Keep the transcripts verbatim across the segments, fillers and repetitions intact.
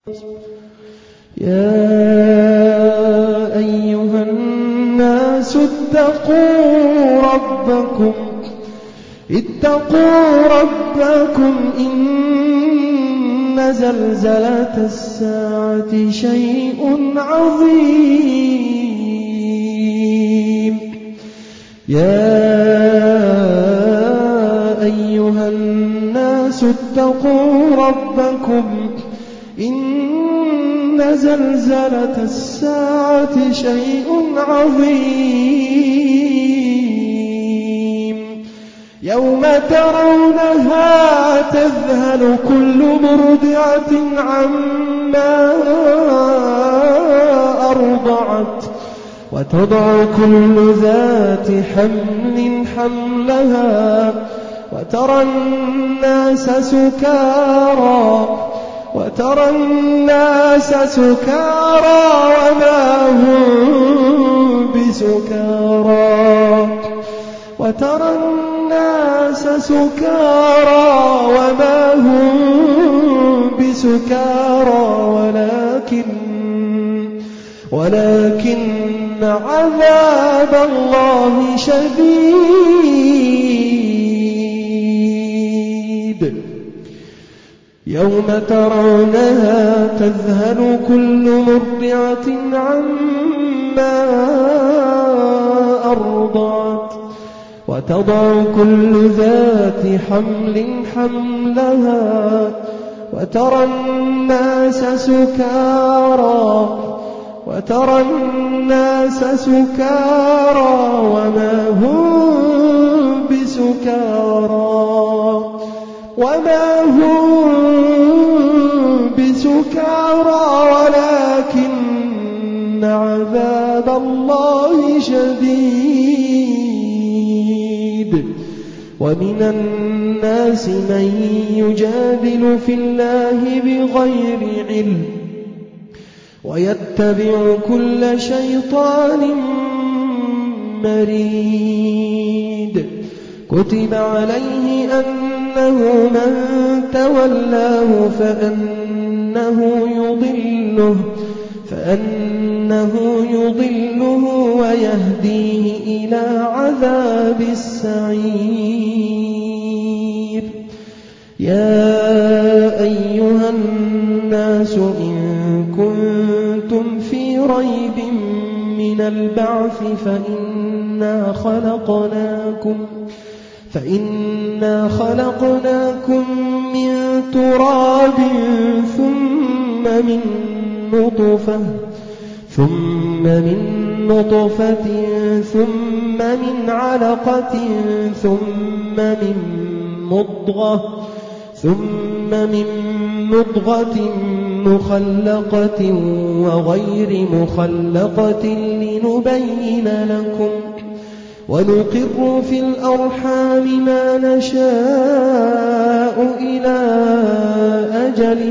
يا أيها الناس اتقوا ربكم اتقوا ربكم إن زلزلة الساعة شيء عظيم. يا أيها الناس اتقوا ربكم إن زلزلة الساعة شيء عظيم. يوم ترونها تذهل كل مرضعة عما أرضعت وتضع كل ذات حمل حملها وترى الناس سكارى وترى الناس سكارى وما هم بسكارى وترى الناس سكارى وما هم بسكارى ولكن ولكن عذاب الله شديد. يوم ترونها تذهل كل مرضعة عما أرضعت وتضع كل ذات حمل حملها وترى الناس سكارى وترى الناس سكارى وما هم بسكارى وما هم بسكارى ولكن عذاب الله شديد. ومن الناس من يجادل في الله بغير علم ويتبع كل شيطان مريد. كتب عليه أنه من تولاه فأنه يضله فأنه يضله ويهديه إلى عذاب السعير. يا أيها الناس إن كنتم في ريب من البعث فإنا خلقناكم فإنا خلقناكم من تراب ثم من نطفة ثم من نطفة ثم من علقة ثم من مضغة ثم من مضغة مخلقة وغير مخلقة لنبين لكم ونقر في الأرحام ما نشاء إلى أجل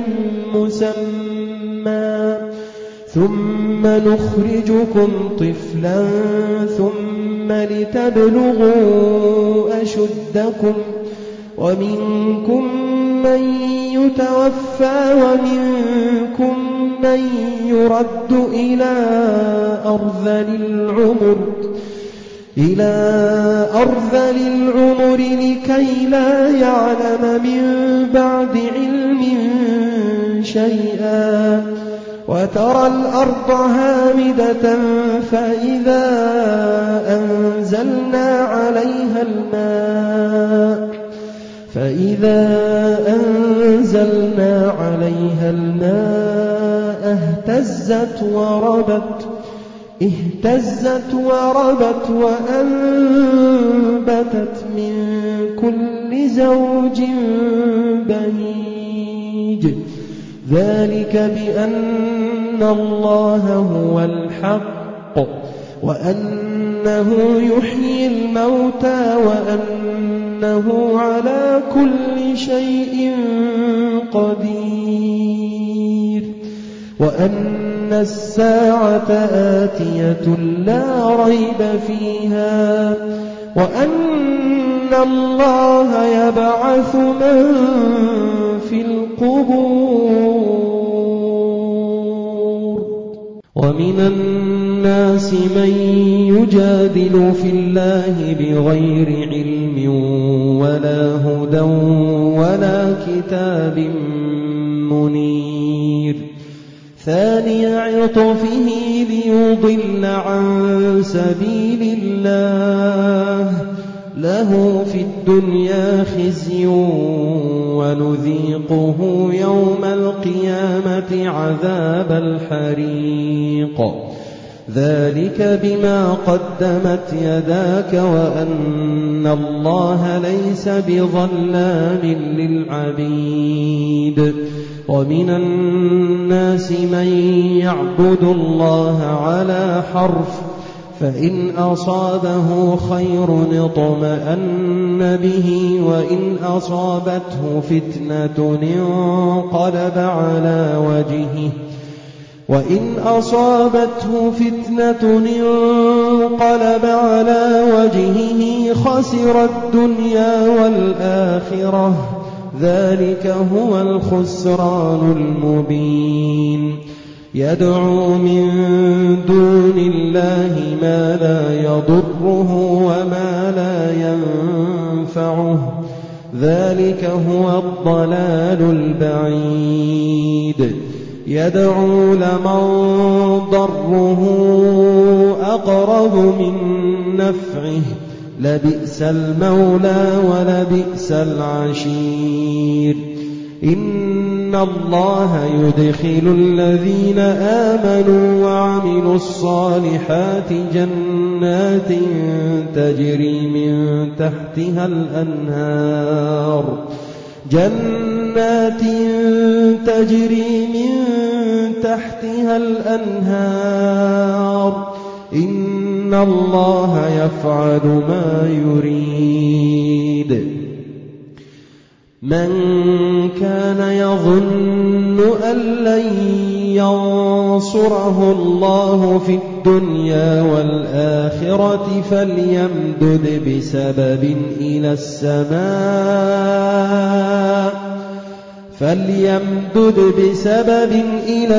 مسمى ثم نخرجكم طفلا ثم لتبلغوا أشدكم ومنكم من يتوفى ومنكم من يرد إلى أرذل العمر إلى أرذل العمر لكي لا يعلم من بعد علم شيئا وترى الأرض هامدة فإذا أنزلنا عليها الماء فإذا أنزلنا عليها الماء اهتزت وربت اهتزت وربت وأنبتت من كل زوج بهيج. ذلك بأن الله هو الحق وأنه يحيي الموتى وأنه على كل شيء قدير وأن الساعة آتية لا ريب فيها وأن الله يبعث من في القبور ومن الناس من يجادل في الله بغير علم ولا هدى ولا كتاب منير ثاني عطفه ليضل عن سبيل الله له في الدنيا خزي ونذيقه يوم القيامة عذاب الحريق ذلك بما قدمت يداك وأن الله ليس بظلام للعبيد ومن الناس من يعبد الله على حرف فإن أصابه خير اطمأن به وإن أصابته فتنة انقلب على وجهه وإن أصابته فتنة انقلب على وجهه خسر الدنيا والآخرة ذلك هو الخسران المبين يدعو من دون الله ما لا يضره وما لا ينفعه ذلك هو الضلال البعيد يدعو لمن ضره أقرب من نفعه لبئس المولى ولبئس العشير إن الله يدخل الذين آمنوا وعملوا الصالحات جنات تجري من تحتها الأنهار جنات تجري من تحتها الأنهار إن الله يفعل ما يريد من كان يظن أن لن ينصره الله في الدنيا والآخرة فليمدد بسبب إلى السماء فليمدد بسبب إلى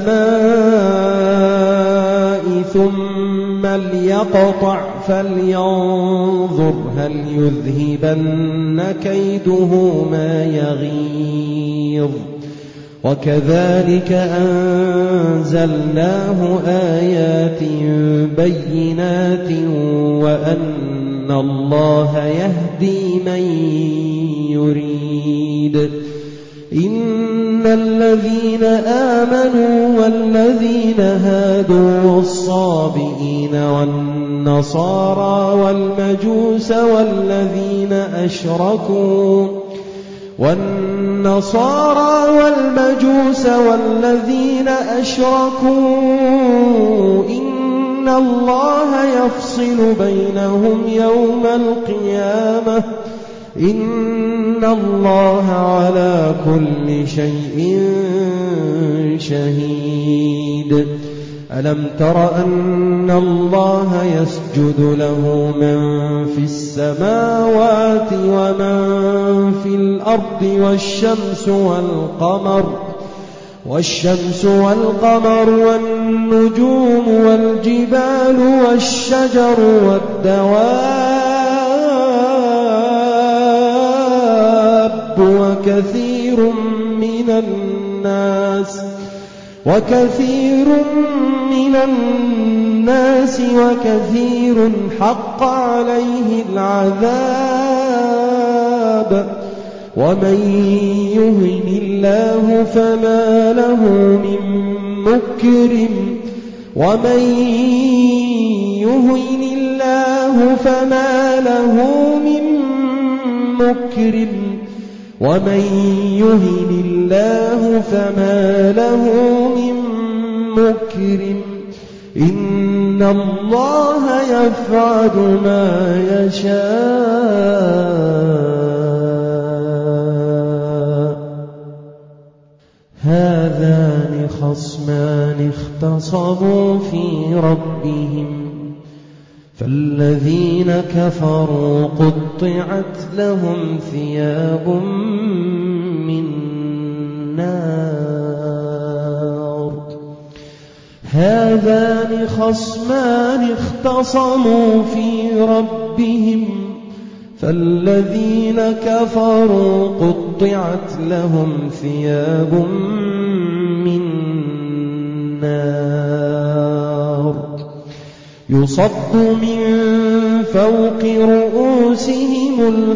السماء ثم ليقطع فلينظر هل يذهبن كيده ما يغيظ وكذلك أنزلناه آيات بينات وأن الله يهدي من يريد إن الذين آمنوا والذين هادوا والصابئين والنصارى والمجوس والذين أشركوا والنصارى والمجوس والذين أشركوا إن الله يفصل بينهم يوم القيامة إن الله على كل شيء شهيد ألم تر أن الله يسجد له من في السماوات ومن في الأرض والشمس والقمر والشمس والقمر والنجوم والجبال والشجر والدواب وكثير من الناس وكثير من الناس وكثير حق عليه العذاب ومن يهن الله فما له من مكرم ومن يهن الله فما له من مكرم ومن يهن الله فما له من مكرم إن الله يفعل ما يشاء هذان خصمان اختصموا في ربهم فالذين كفروا قطعت لهم ثياب من نار هذان خصمان اختصموا في ربهم فالذين كفروا قطعت لهم ثياب من نار يصب من فوق رؤوسهم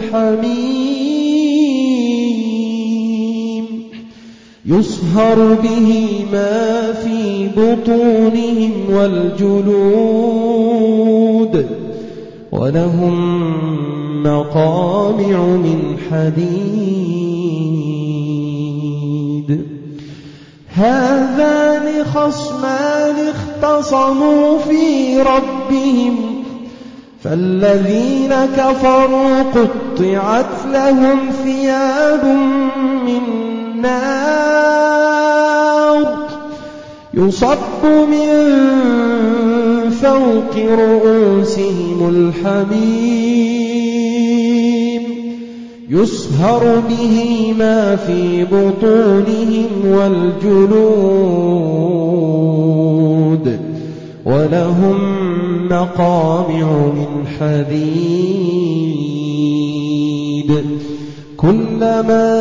الحميم يصهر به ما في بطونهم والجلود ولهم مقامع من حديد هذان خصمان اختصموا في ربهم فالذين كفروا قطعت لهم ثياب من نار يصب من فوق رؤوسهم الحميم يصهر به ما في بطونهم والجلود ولهم مقامع من حديد كلما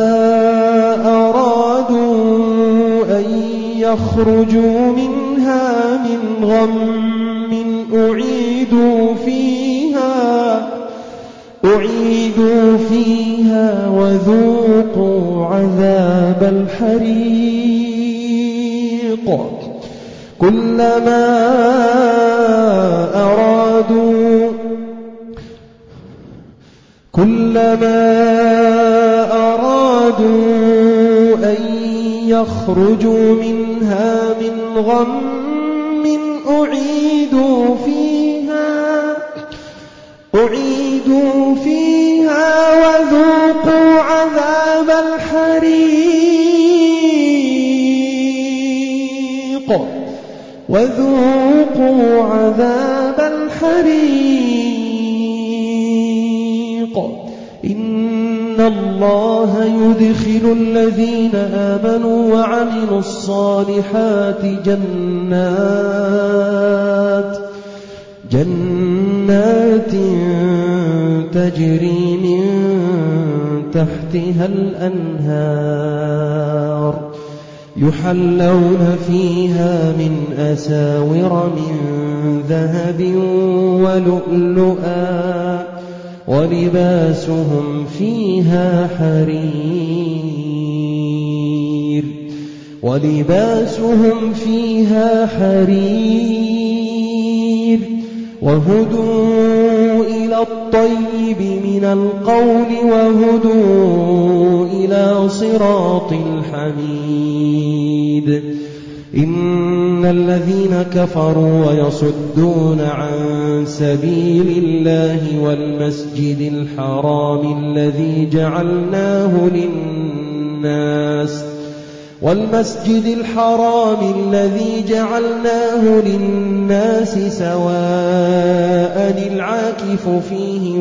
أرادوا أن يخرجوا منها من غم أعيدوا فيها أعيدوا فيها وذوقوا عذاب الحريق كلما أرادوا كلما أرادوا أن يخرجوا منها من غم أعيدوا فيها أعيدوا فيها وذوقوا عذاب الحريق وذوقوا عذاب الحريق إن الله يدخل الذين آمنوا وعملوا الصالحات جنات جنات تجري من تحتها الأنهار يحلون فيها من أساور من ذهب ولؤلؤا ولباسهم فيها حرير ولباسهم فيها حرير وهدوا إلى الطيب من القول وهدوا إلى صراط الحميد إن الذين كفروا ويصدون عن سبيل الله والمسجد الحرام الذي جعلناه للناس والمسجد الحرام الذي جعلناه للناس سواء العاكف فيه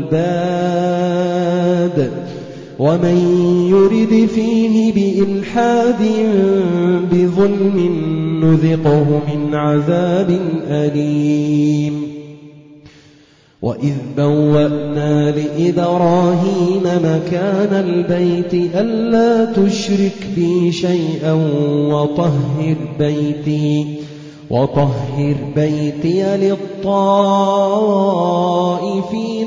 والباد ومن يرد فيه بإلحاد بظلم نذقه من عذاب أليم وإذ بوأنا لإبراهيم مكان البيت ألا تشرك بي شيئا وطهر بيتي وطهر بيتي للطائفين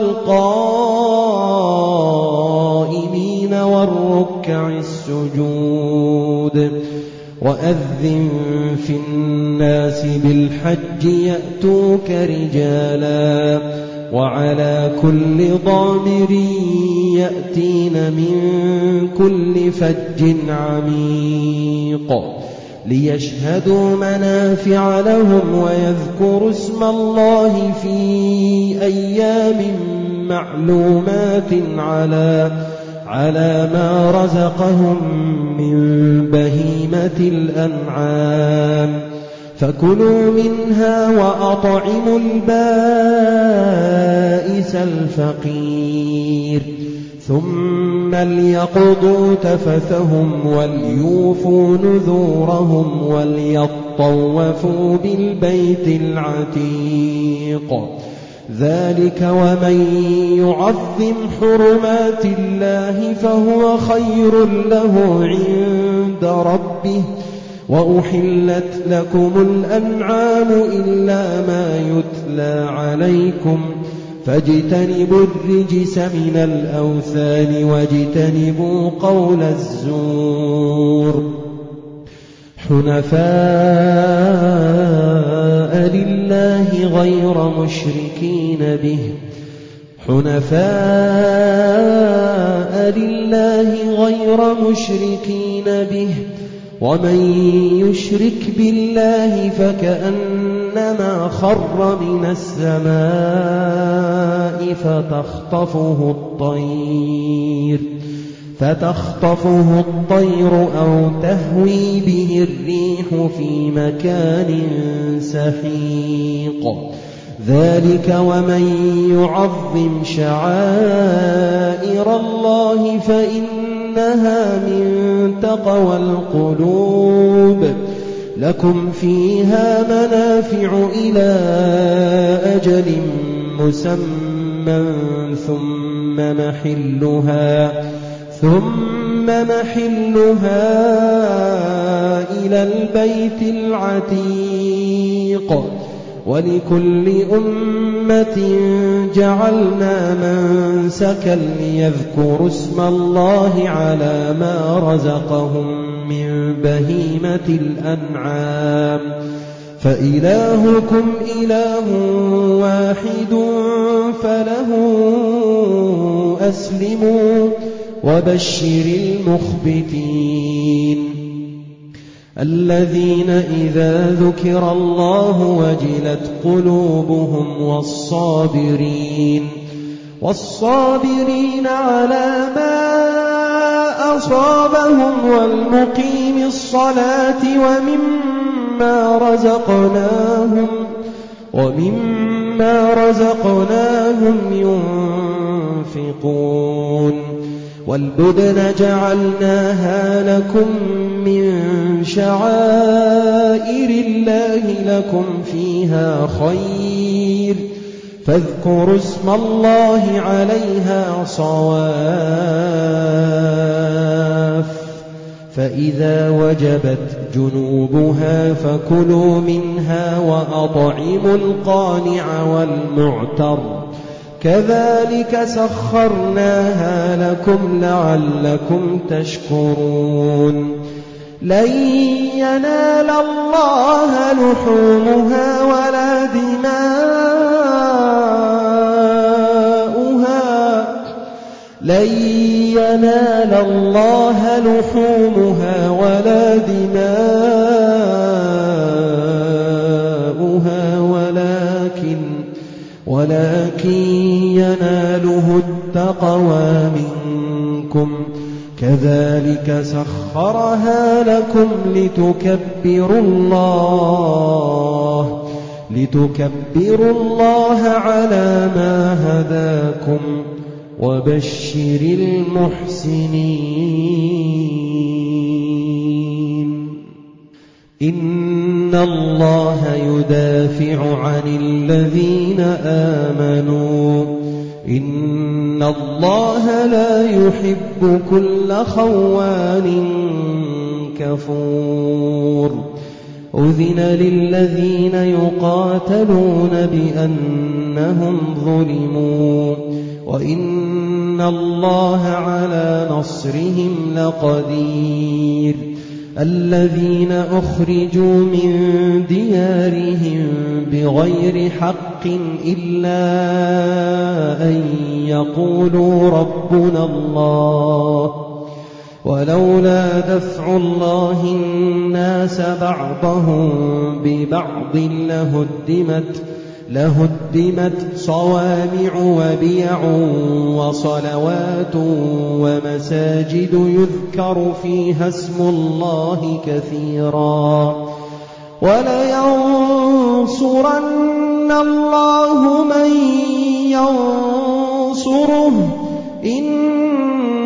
والقائمين والركع السجود وأذن في الناس بالحج يأتوك رجالا وعلى كل ضامر يأتين من كل فج عميق ليشهدوا منافع لهم ويذكروا اسم الله في أيام معلومات على على ما رزقهم من بهيمة الأنعام فكلوا منها وأطعموا البائس الفقير ثم ليقضوا تفثهم وليوفوا نذورهم وليطوفوا بالبيت العتيق. ذلك ومن يعظم حرمات الله فهو خير له عند ربه. وأحلت لكم الأنعام إلا ما يتلى عليكم فاجتنبوا الرجس من الأوثان واجتنبوا قول الزور. حنفاء لله غير مشركين به حنفاء لله غير مشركين به ومن يشرك بالله فكأنما خر من السماء فتخطفه الطير فتخطفه الطير أو تهوي به الريح في مكان سحيق. ذلك ومن يعظم شعائر الله فإنها من تقوى القلوب. لكم فيها منافع إلى أجل مسمى ثم محلها ثم محلها إلى البيت العتيق. ولكل أمة جعلنا منسكا ليذكروا اسم الله على ما رزقهم من بهيمة الأنعام فإلهكم إله واحد فله أسلموا وبشر المخبتين الذين إذا ذكر الله وجلت قلوبهم والصابرين والصابرين على ما أصابهم والمقيم الصلاة ومما رزقناهم ومما رزقناهم ينفقون. والبدن جعلناها لكم من شعائر الله لكم فيها خير فاذكروا اسم الله عليها صواف. فإذا وجبت جنوبها فكلوا منها وأطعموا القانع والمعتر كذلك سخرناها لكم لعلكم تشكرون. لن ينال الله لحومها ولا دماؤها لن ينال الله لحومها ولا دماؤها ولكن ولكن يناله التقوى منكم. كذلك سخرها لكم لتكبروا الله لتكبروا الله على ما هداكم وبشر المحسنين. إن الله يدافع عن الذين آمنوا إن الله لا يحب كل خوان كفور. أذن للذين يقاتلون بأنهم ظلموا وإن الله على نصرهم لقدير. الذين أخرجوا من ديارهم بغير حق إلا أن يقولوا ربنا الله ولولا دفع الله الناس بعضهم ببعض لهدمت لهدمت صوامع وبيع وصلوات ومساجد يذكر فيها اسم الله كثيرا ولينصرن الله من ينصره إن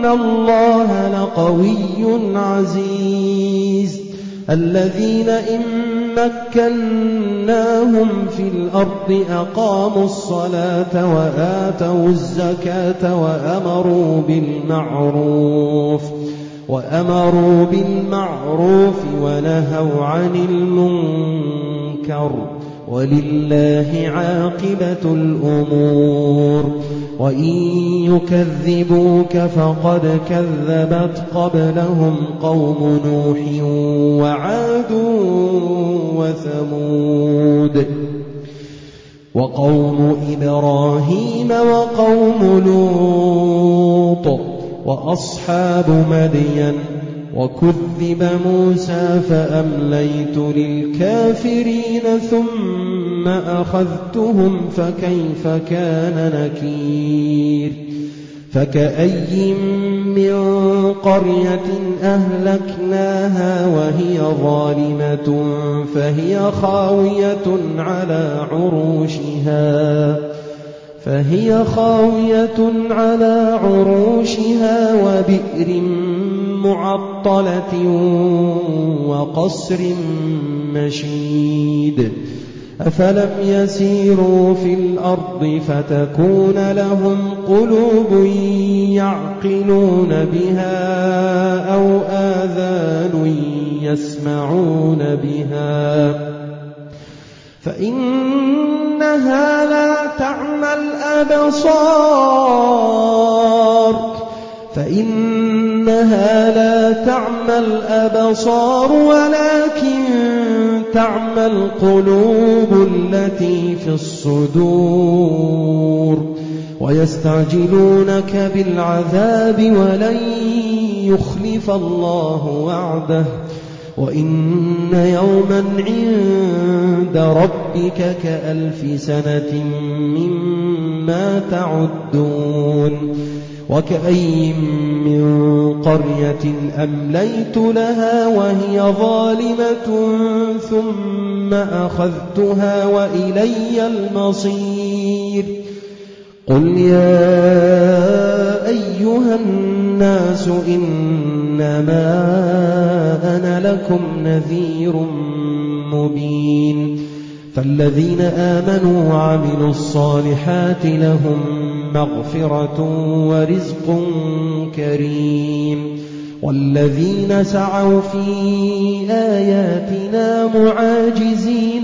اللَّهَ لَقَوِيٌّ عَزِيزٌ الَّذِينَ إِن مَّكَّنَّاهُمْ فِي الْأَرْضِ أَقَامُوا الصَّلَاةَ وَآتَوُا الزَّكَاةَ وَأَمَرُوا بِالْمَعْرُوفِ وَأَمَرُوا بِالْمَعْرُوفِ وَنَهَوْا عَنِ الْمُنكَرِ وَلِلَّهِ عَاقِبَةُ الْأُمُورِ وَإِن يُكَذِّبُوكَ فَقَدْ كَذَّبَتْ قَبْلَهُمْ قَوْمُ نُوحٍ وَعَادٌ وَثَمُودُ وَقَوْمُ إِبْرَاهِيمَ وَقَوْمُ لُوطٍ وَأَصْحَابُ مَدْيَنَ وَكُذِّبَ مُوسَى فَأَمْلَيْتُ لِلْكَافِرِينَ ثُمَّ أَخَذْتُهُمْ فَكَيْفَ كَانَ نَكِيرِ فَكَأَيٍّ مِّن قَرْيَةٍ أَهْلَكْنَاهَا وَهِيَ ظَالِمَةٌ فَهِيَ خَاوِيَةٌ عَلَى عُرُوشِهَا فهي خاوية على عروشها وبئر معطلة وقصر مشيد أفلم يسيروا في الأرض فتكون لهم قلوب يعقلون بها أو آذان يسمعون بها فإنها لا تعمى الأبصار فإنها لا تعمى الأبصار ولكن تعمى القلوب التي في الصدور ويستعجلونك بالعذاب ولن يخلف الله وعده وإن يوما عند ربك كألف سنة مما تعدون وكأي من قرية أمليت لها وهي ظالمة ثم أخذتها وإلي المصير قل يا أيها الناس إنما أنا لكم نذير مبين فالذين آمنوا وعملوا الصالحات لهم مغفرة ورزق كريم والذين سعوا في آياتنا معاجزين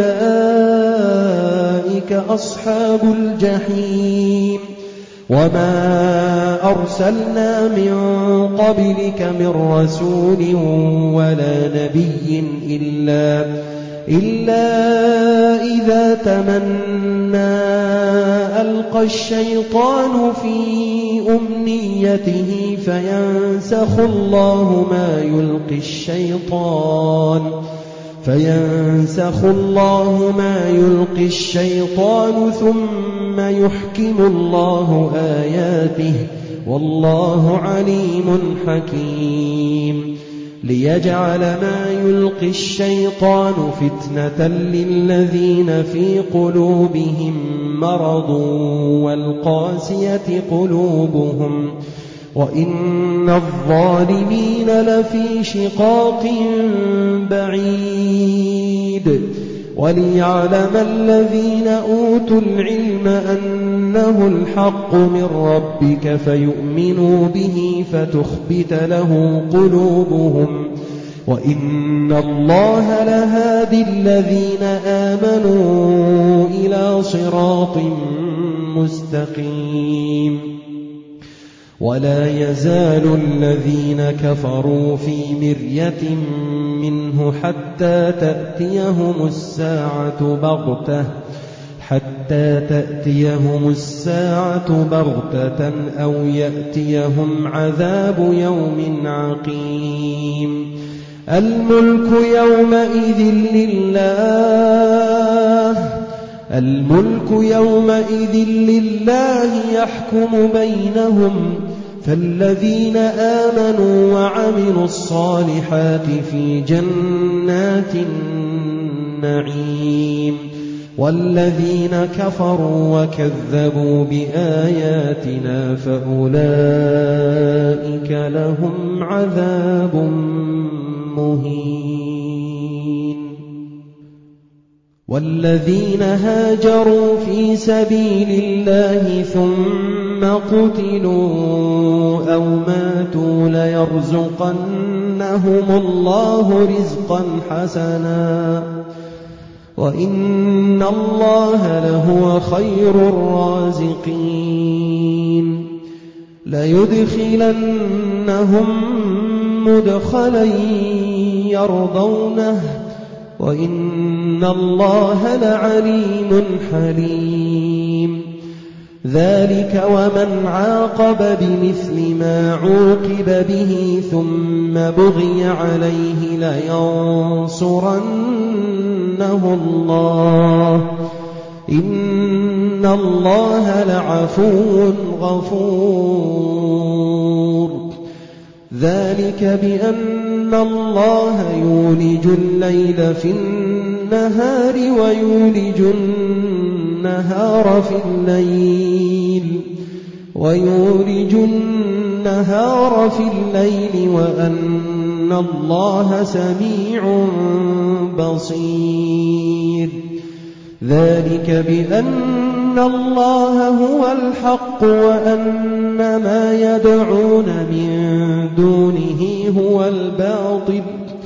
أولئك أصحاب الجحيم وما أرسلنا من قبلك من رسول ولا نبي إلا إلا إذا تمنى ألقى الشيطان في أمنيته فينسخ الله ما يلقي الشيطان فينسخ الله ما يلقي الشيطان ثم يحكم الله آياته والله عليم حكيم ليجعل ما يلقي الشيطان فتنة للذين في قلوبهم مرض والقاسية قلوبهم وإن الظالمين لفي شقاق بعيد وليعلم الذين أوتوا العلم أنه الحق من ربك فيؤمنوا به فتخبت له قلوبهم وإن الله لهادي الذين آمنوا إلى صراط مستقيم ولا يزال الذين كفروا في مرية منه حتى تأتيهم الساعة بغتة حتى تأتيهم الساعة بغتة أو يأتيهم عذاب يوم عقيم الملك يومئذ لله الملك يومئذ لله يحكم بينهم فالذين آمنوا وعملوا الصالحات في جنات النعيم والذين كفروا وكذبوا بآياتنا فأولئك لهم عذاب مهين. والذين هاجروا في سبيل الله ثم قتلوا أو ماتوا ليرزقنهم الله رزقا حسنا وإن الله لهو خير الرازقين. ليدخلنهم مدخلا يرضونه وإن الله لعليم حليم. ذلك ومن عاقب بمثل ما عوقب به ثم بغي عليه لينصرنه الله إن الله لعفو غفور. ذلك بأن الله يولج الليل في النهار ويولج النهار في الليل ويولج النهار في الليل وأن الله سميع بصير. ذلك بأن الله هو الحق وأن ما يدعون من دونه هو الباطل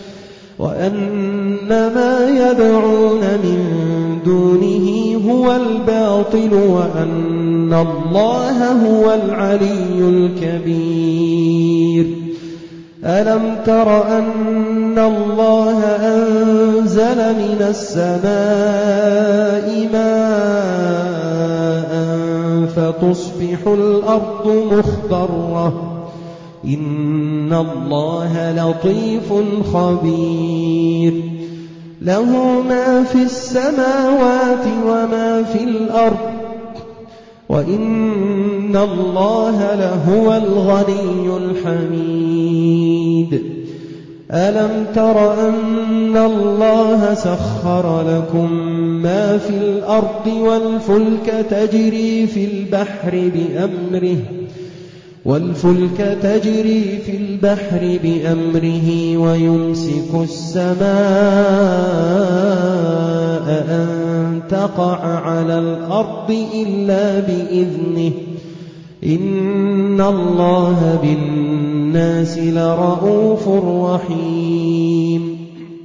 وأن ما يدعون من دونه هو الباطل وأن الله هو العلي الكبير. ألم تر أن الله أنزل من السماء ماء فتصبح الأرض مخضرة إن الله لطيف خبير. له ما في السماوات وما في الأرض وإن الله لهو الغني الحميد. ألم تر أن الله سخر لكم ما في الأرض والفلك تجري في البحر بأمره والفلك تجري في البحر بأمره ويمسك السماء أن تقع على الأرض إلا بإذنه إن الله بالناس لرءوف رحيم.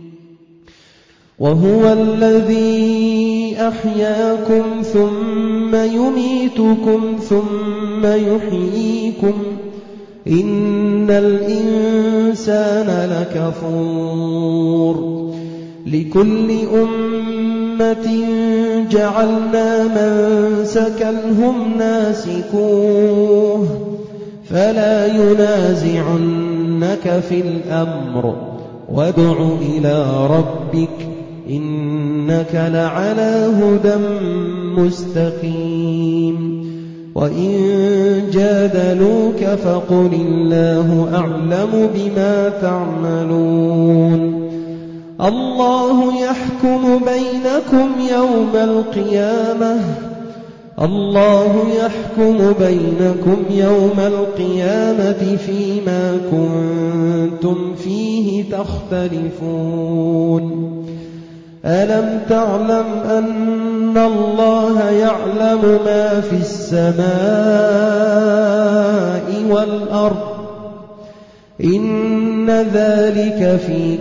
وهو الذي أحياكم ثم يميتكم ثم يحييكم إن الإنسان لكفور. لكل أمة جعلنا منسكا هم ناسكوه فلا ينازعنك في الأمر وادع إلى ربك إنك لعلى هدى مستقيم. وإن جادلوك فقل الله أعلم بما تعملون. الله يحكم بينكم يوم القيامة الله يحكم بينكم يوم القيامة فيما كنتم فيه تختلفون. ألم تعلم أن الله يعلم ما في السماء والأرض إن ذلك في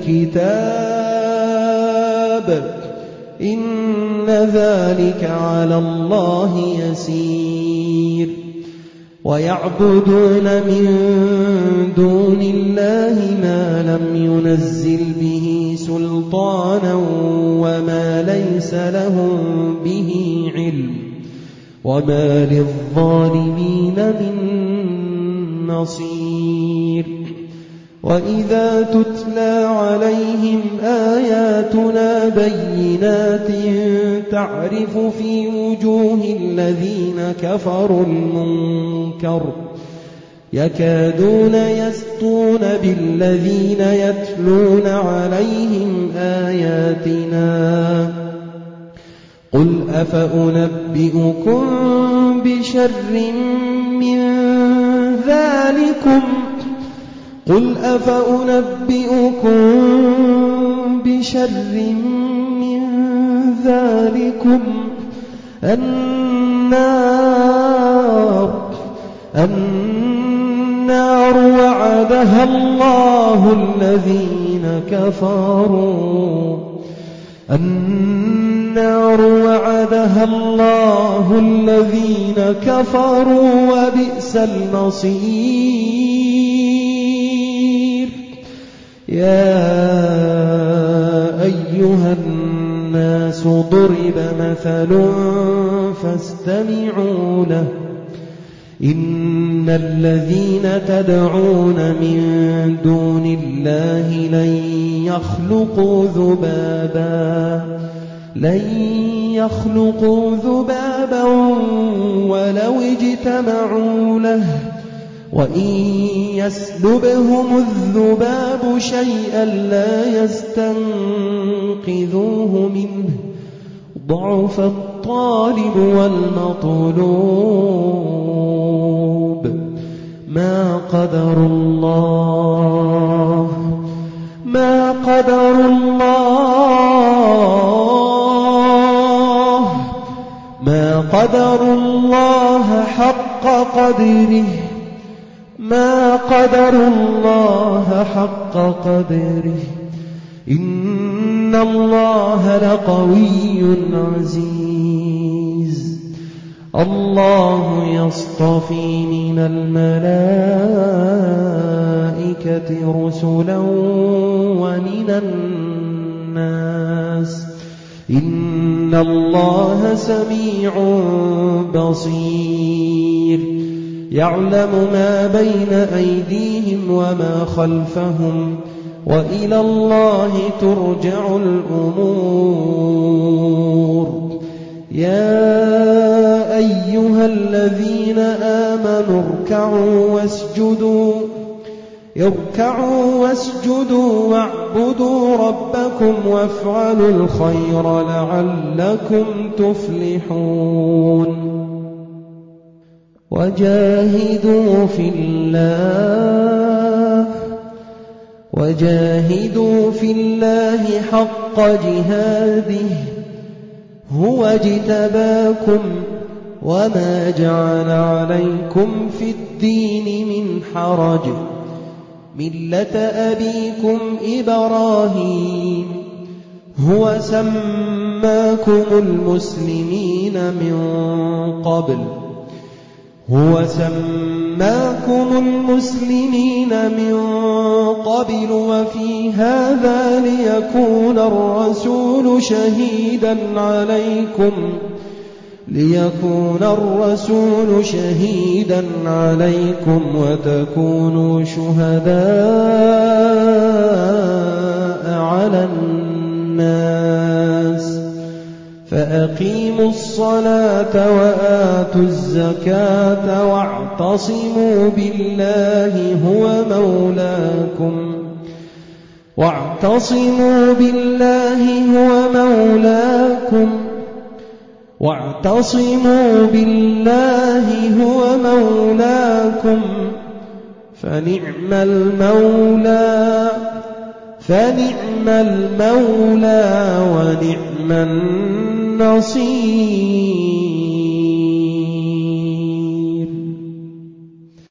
كتاب إن ذلك على الله يسير. ويعبدون من دون الله ما لم ينزل به سلطانا وما ليس لهم به علم وما للظالمين من نصير. وإذا تتلى عليهم آياتنا بينات تعرف في وجوه الذين كفروا المنكر يكادون يسطون بالذين يتلون عليهم آياتنا قل أفأنبئكم بشر من ذلكم قل أفأنبئكم بشر من ذلكم النار النار وعدها الله الذين كفروا النار وعدها الله الذين كفروا وبئس المصير. يا أيها الناس ضرب مثل فاستمعوا له إن الذين تدعون من دون الله لن يخلقوا ذبابا لن يخلقوا ذبابا ولو اجتمعوا له وإن يسلبهم الذباب شيئا لا يستنقذوه منه ضعف الطالب والمطلوب. ما قدر الله ما قدر الله ما قدر الله حق قدره ما قدر الله حق قدره إن الله لقوي عزيز. الله يصطفي من الملائكة رسلا ومن الناس إن الله سميع بصير. يعلم ما بين أيديهم وما خلفهم وإلى الله ترجع الأمور. يا أيها الذين آمنوا اركعوا واسجدوا اركعوا واسجدوا واعبدوا ربكم وافعلوا الخير لعلكم تفلحون. وجاهدوا في الله وجاهدوا في الله حق جهاده هو اجتباكم وما جعل عليكم في الدين من حرج ملة أبيكم إبراهيم هو سماكم المسلمين من قبل هو سماكم المسلمين من قبل وفي هذا ليكون الرسول شهيدا عليكم ليكون الرسول شهيدا عليكم وتكونوا شهداء على الناس فأقيموا الصلاة وآتوا الزكاة واعتصموا بالله هو مولاكم واعتصموا بالله هو مولاكم واعتصموا بالله هو مولاكم فنعم المولى فنعم المولى ونعم النصير.